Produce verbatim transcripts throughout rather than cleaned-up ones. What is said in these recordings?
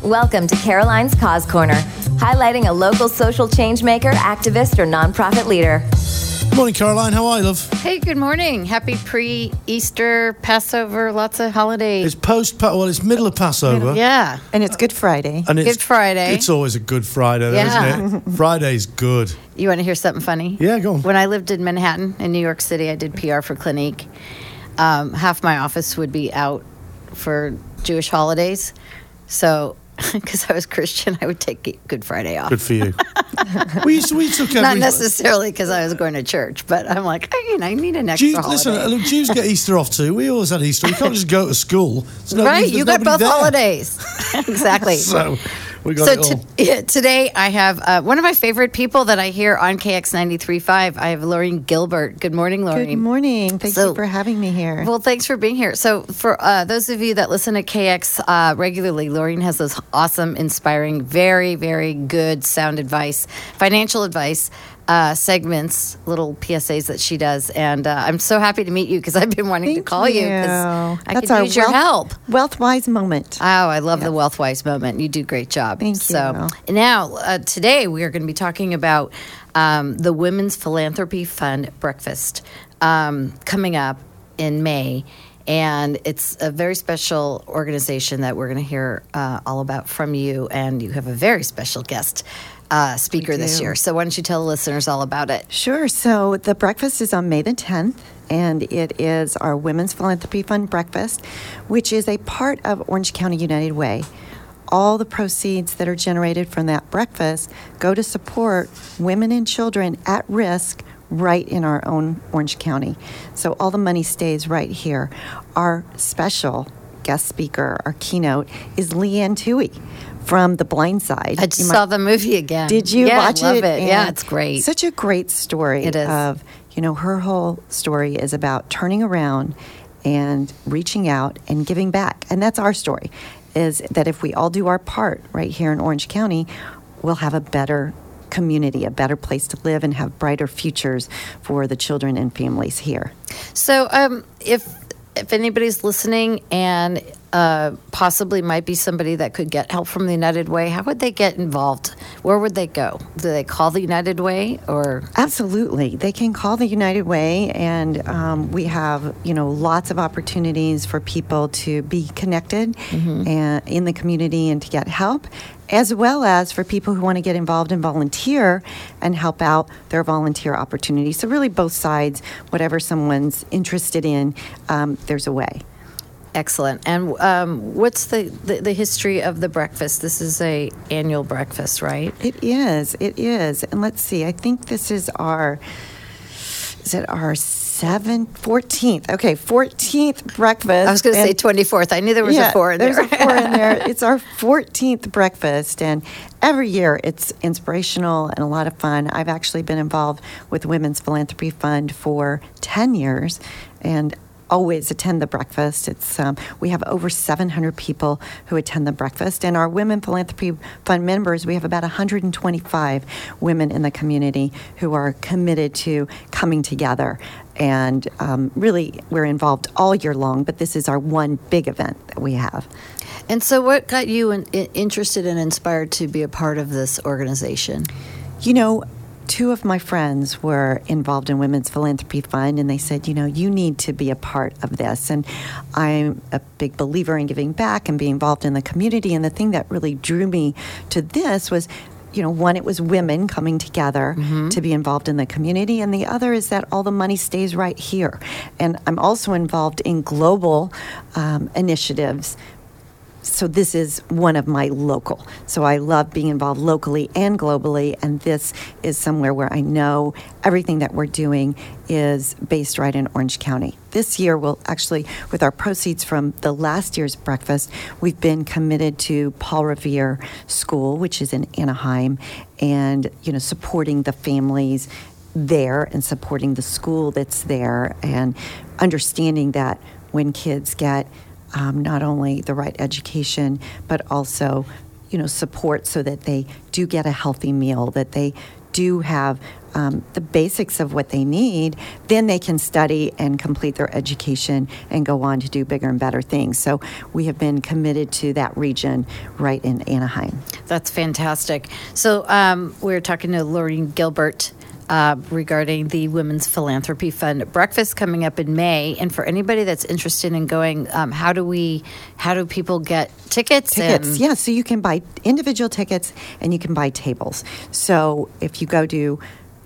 Welcome to Caroline's Cause Corner, highlighting a local social change maker, activist, or nonprofit leader. Good morning, Caroline. How are you, love? Hey, good morning. Happy pre-Easter, Passover, lots of holidays. It's post, well, it's middle of Passover. Yeah. And it's Good Friday. And it's, Good Friday. It's always a good Friday, though, Yeah. isn't it? Friday's good. You want to hear something funny? Yeah, go on. When I lived in Manhattan, in New York City, I did P R for Clinique. Um, half my office would be out for Jewish holidays. So, because I was Christian, I would take Good Friday off. Good for you. we, we took every... Not necessarily because I was going to church, but I'm like, I, you know, I need an extra Jews, holiday. listen, look, Jews get Easter off too. We always had Easter. You can't just go to school. There's no- Right, there's you got nobody both there. holidays. Exactly. So, we got So it all. to, yeah, today I have uh, one of my favorite people that I hear on K X ninety-three point five. I have Lorraine Gilbert. Good morning, Lorraine. Good morning. Thank So- you for having me here. Well, thanks for being here. So, for uh, those of you that listen to K X uh, regularly, Lorraine has those awesome, inspiring, very, very good sound advice, financial advice uh, segments, little P S As that she does. And uh, I'm so happy to meet you because I've been wanting Thank to call you because I That's could our use your wealth- help. Wealth-wise moment. Oh, I love the WealthWise moment. You do a great job. Thank So you. now, uh, today we are going to be talking about um, the Women's Philanthropy Fund Breakfast um, coming up in May. And it's a very special organization that we're going to hear uh, all about from you. And you have a very special guest uh, speaker We this do. year. So why don't you tell the listeners all about it? Sure. So the breakfast is on May the tenth, and it is our Women's Philanthropy Fund breakfast, which is a part of Orange County United Way. All the proceeds that are generated from that breakfast go to support women and children at risk right in our own Orange County. So all the money stays right here. Our special guest speaker, our keynote, is Leanne Toohey from The Blind Side. I just You saw might- the movie again. Did you yeah, watch I love it? it? Yeah, And it's great. Such a great story. It is. Of, you know, her whole story is about turning around and reaching out and giving back. And that's our story, is that if we all do our part right here in Orange County, we'll have a better community, a better place to live, and have brighter futures for the children and families here. So, um, if if anybody's listening and uh, possibly might be somebody that could get help from the United Way, how would they get involved? Where would they go? Do they call the United Way or? Absolutely. They can call the United Way, and um, we have, you know, lots of opportunities for people to be connected and in the community and to get help, as well as for people who want to get involved and volunteer and help out their volunteer opportunities. So really both sides, whatever someone's interested in, um, there's a way. Excellent. And um, what's the, the, the history of the breakfast? This is a annual breakfast, right? It is. It is. And let's see. I think this is our, is it our seventh, fourteenth? Okay, fourteenth breakfast. I was going to say And- twenty-fourth. I knew there was yeah, a four in there's there. a four in there. It's our fourteenth breakfast, and every year it's inspirational and a lot of fun. I've actually been involved with Women's Philanthropy Fund for ten years, and always attend the breakfast. It's um, we have over seven hundred people who attend the breakfast, and our Women Philanthropy Fund members, we have about one hundred twenty-five women in the community who are committed to coming together. And um, really, we're involved all year long, but this is our one big event that we have. And so what got you in, in, interested and inspired to be a part of this organization? You know, two of my friends were involved in Women's Philanthropy Fund, and they said, you know, you need to be a part of this. And I'm a big believer in giving back and being involved in the community. And the thing that really drew me to this was, you know, one, it was women coming together Mm-hmm. to be involved in the community. And the other is that all the money stays right here. And I'm also involved in global um, initiatives. So this is one of my local. So I love being involved locally and globally, and this is somewhere where I know everything that we're doing is based right in Orange County. This year, we'll actually, with our proceeds from the last year's breakfast, we've been committed to Paul Revere School, which is in Anaheim, and, you know, supporting the families there and supporting the school that's there, and understanding that when kids get Um, not only the right education, but also, you know, support so that they do get a healthy meal, that they do have um, the basics of what they need, then they can study and complete their education and go on to do bigger and better things. So we have been committed to that region right in Anaheim. That's fantastic. So um, we were talking to Lorraine Gilbert Uh, regarding the Women's Philanthropy Fund breakfast coming up in May. And for anybody that's interested in going, um, how do we, how do people get tickets? Tickets, and- yeah. So you can buy individual tickets and you can buy tables. So if you go to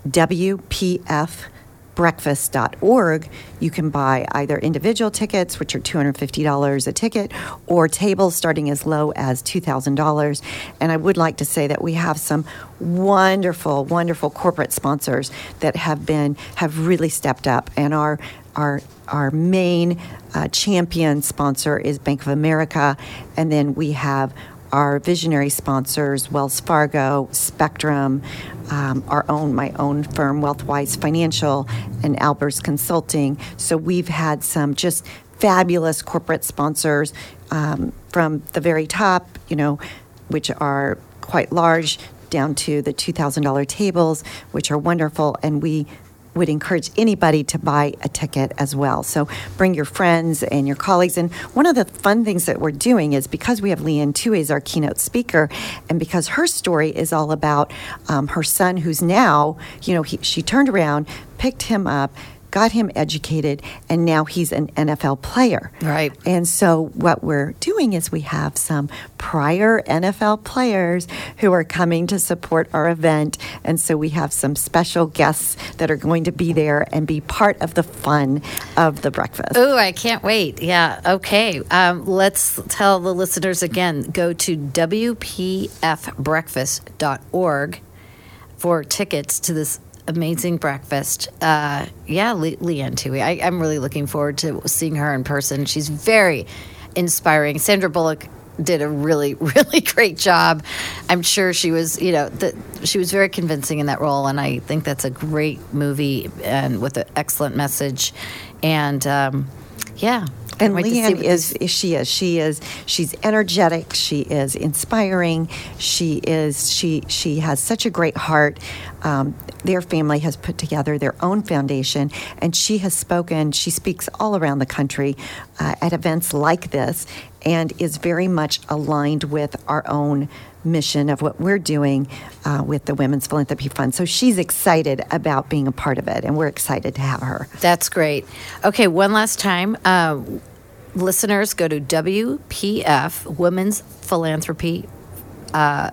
W P F breakfast dot org, you can buy either individual tickets, which are two hundred fifty dollars a ticket, or tables starting as low as two thousand dollars. And I would like to say that we have some wonderful, wonderful corporate sponsors that have been, have really stepped up. And our, our, our main uh, champion sponsor is Bank of America. And then we have our visionary sponsors, Wells Fargo, Spectrum, um, our own, my own firm, Wealthwise Financial, and Albers Consulting. So we've had some just fabulous corporate sponsors um, from the very top, you know, which are quite large, down to the two thousand dollars tables, which are wonderful. And we would encourage anybody to buy a ticket as well. So bring your friends and your colleagues. And one of the fun things that we're doing is because we have Leanne Tui as our keynote speaker, and because her story is all about um, her son, who's now, you know, he, she turned around, picked him up, got him educated, and now he's an N F L player. Right. And so what we're doing is we have some prior N F L players who are coming to support our event. And so we have some special guests that are going to be there and be part of the fun of the breakfast. Oh, I can't wait. Yeah. Okay. Um, let's tell the listeners again, go to W P F breakfast dot org for tickets to this amazing breakfast. Uh, yeah, Le- Leanne Tui. I, I'm really looking forward to seeing her in person. She's very inspiring. Sandra Bullock did a really, really great job. I'm sure she was, you know, the, she was very convincing in that role, and I think that's a great movie and with an excellent message. And um, yeah. And Wait to see Leanne what is, this- is she is she is she's energetic. She is inspiring. She is she she has such a great heart. Um, their family has put together their own foundation, and she has spoken. She speaks all around the country uh, at events like this, and is very much aligned with our own mission of what we're doing uh, with the Women's Philanthropy Fund. So she's excited about being a part of it, and we're excited to have her. That's great. Okay, one last time. Uh, listeners, go to W P F, Women's Philanthropy uh,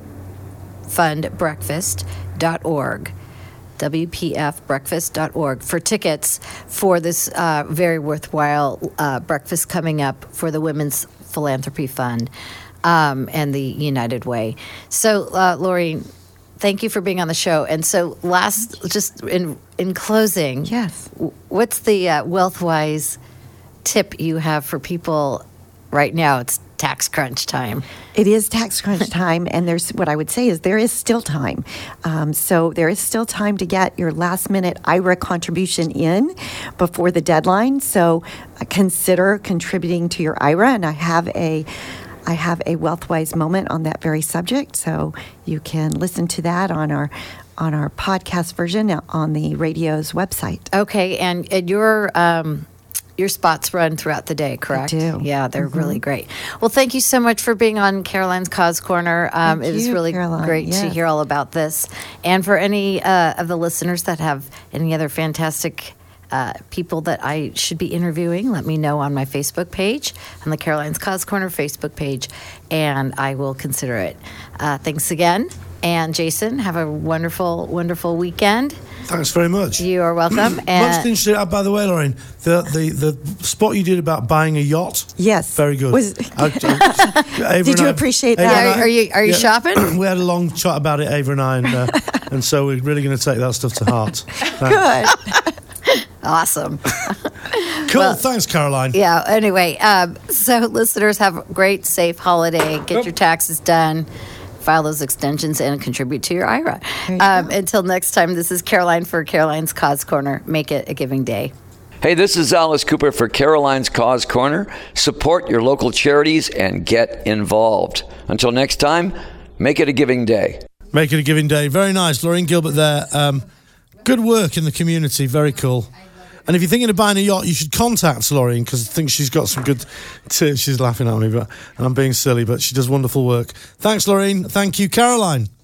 Fund Breakfast dot org. W P F breakfast dot org for tickets for this uh, very worthwhile uh, breakfast coming up for the Women's Philanthropy Fund um, and the United Way. So, uh, Lori, thank you for being on the show. And so, last, just in in closing, Yes. what's the uh, Wealthwise tip you have for people right now? It's tax crunch time. It is tax crunch time, and there's what I would say is there is still time. Um, so there is still time to get your last minute I R A contribution in before the deadline. So uh, consider contributing to your I R A, and I have a I have a Wealthwise moment on that very subject. So you can listen to that on our on our podcast version on the radio's website. Okay, and, and your um, your spots run throughout the day, correct? They do. Yeah, they're mm-hmm. really great. Well, thank you so much for being on Caroline's Cause Corner. Um, Thank it was you, really Caroline. great to Yes. hear all about this. And for any uh, of the listeners that have any other fantastic uh, people that I should be interviewing, let me know on my Facebook page, on the Caroline's Cause Corner Facebook page, and I will consider it. Uh, thanks again. And Jason, have a wonderful, wonderful weekend. Thanks very much. You are welcome. Much And interesting. Uh, by the way, Lauren, the, the the spot you did about buying a yacht. Yes. Very good. Was- I- I- Ava Did and you I- appreciate Ava that? and Are- I- are you- are you shopping? We had a long chat about it, Ava and I, and, uh, and so we're really going to take that stuff to heart. Good. awesome. Cool. Well, Thanks, Caroline. Yeah, anyway, um, so listeners, have a great, safe holiday. Get your taxes done. File those extensions and contribute to your I R A. you Um, go. until next time, this is Caroline for Caroline's Cause Corner. Make it a giving day. Hey, this is Alice Cooper for Caroline's Cause Corner. Support your local charities and get involved. Until next time, make it a giving day. Make it a giving day. Very nice. Lauren Gilbert there. Um, Good work in the community. Very cool. And if you're thinking of buying a yacht, you should contact Loreen, because I think she's got some good tips. She's laughing at me, but and I'm being silly, but she does wonderful work. Thanks, Loreen. Thank you, Caroline.